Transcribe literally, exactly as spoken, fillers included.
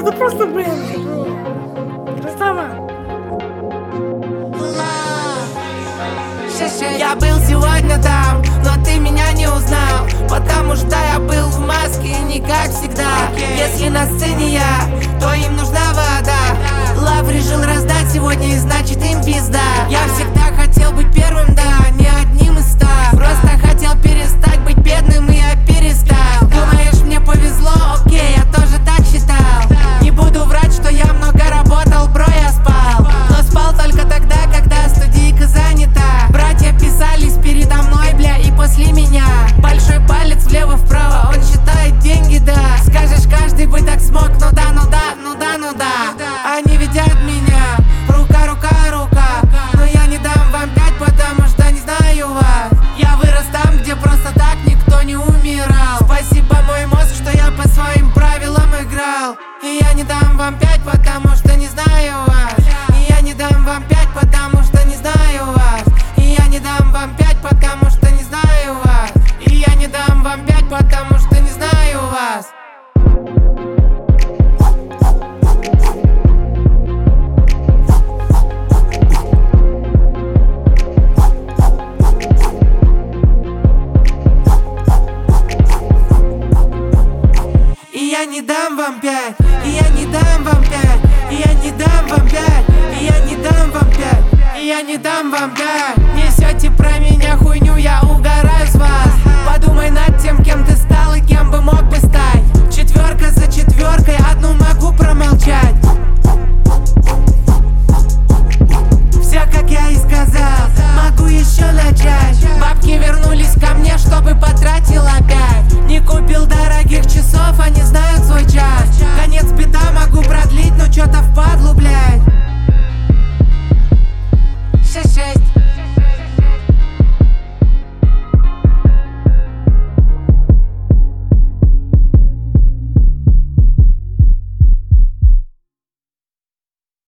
это просто, блин, красава. Я был сегодня там, но ты меня не узнал, потому что я был в маске, не как всегда. Если на сцене я, то им нужна вода. Лав решил раздать сегодня, и значит им пизда. Я всегда хотел быть первым, да, не одним из ста. Просто хотел перестать быть бедным, и я перестал. Думаешь, мне повезло? Окей, я тоже так считал. Не буду врать, что я много работал, бро, я спал. Но спал только тогда, когда студийка занята. Братья писались передо мной, бля, и после меня. Большой палец влево-вправо, он считает деньги, да. Скажешь, каждый бы так смог, ну да, ну да, ну да, ну да. Они видят меня, рука, рука, рука. Но я не дам вам пять, потому что не знаю вас. Я вырос там, где просто так никто не умирал. Спасибо, мой мозг, что я по своим правилам играл. И я не дам вам пять, потому что не знаю вас. И я не дам вам пять, потому что не знаю вас. И я не дам вам пять, потому что не знаю вас. И я не дам вам пять, потому что не знаю вас. И я не дам вам пять, и я не дам вам пять, и я не дам вам пять, и я не дам вам пять, и я не дам вам пять. Несете про меня хуйню, я угораю с вас. Подумай над тем, кем ты стал и кем бы мог бы стать. Четверка за четверкой, одну могу промолчать. Все, как я и сказал, могу еще начать. Бабки вернулись ко мне, чтобы потратил опять. Не купил дорогих часов, они знают свой час. Конец бита могу продлить, но чё-то впадлу, блядь. Шесть-шесть